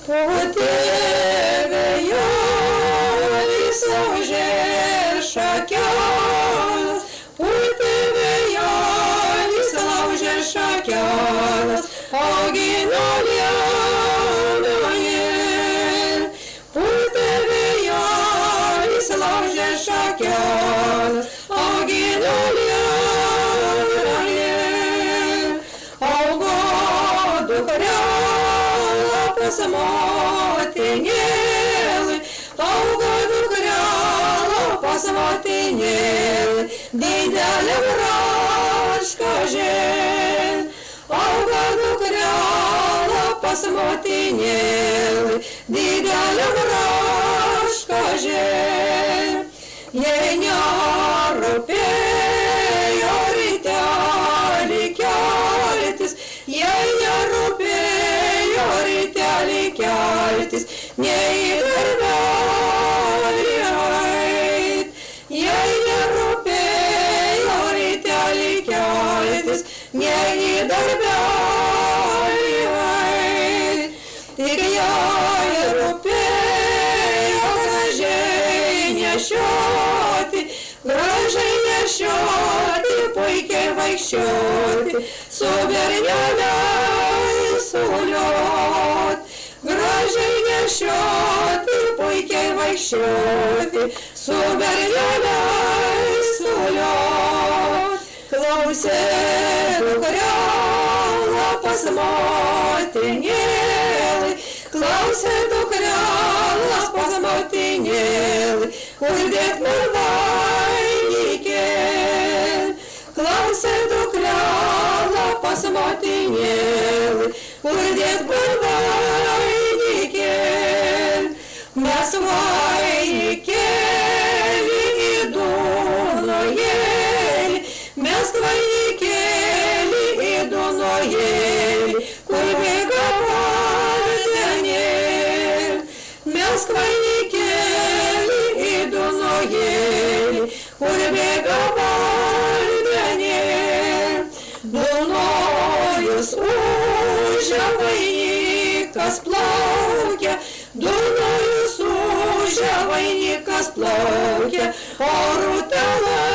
po tebe Joris laužė šakeles, po tebe Joris laužė šakeles, augino liaunoje. Po tebe Joris laužė šakeles, augino liaunoje. Augo dukrelė pas motinėlį, augo dukrelė pas motinėlį, didelė braška žen. Augo dukrelė pas motinėlį, didelė braška žen. Jei nerūpėjo rytelį keltis, jei nerūpėjo rytelį keltis, nei į darbelį eit. Jei nerūpėjo rytelį keltis, nei į darbelį eit. Tik jei rūpėjo gražiai nešioti, puikiai vaikščioti, su berneliais suliot. Gražiai nešioti, puikiai vaikščioti, su berneliais suliot. Klausė dukrelė pas motinėlį, klausė dukrelė pas motinėlį, kur dėt mergaitė. Klausė dukrelė pas motinėlį, kur dėt mergaitė. Mes vainikėlį į Dunojėlį, mes vainikėlį į Dunojėlį, kur bėga vandenėlį. Mes vainikėlį į Dunojėlį, kur bėga vandenėlį. Dunojus ūžia, vainikas plaukia, Dunojus ūžia, vainikas plaukia, o rūtelė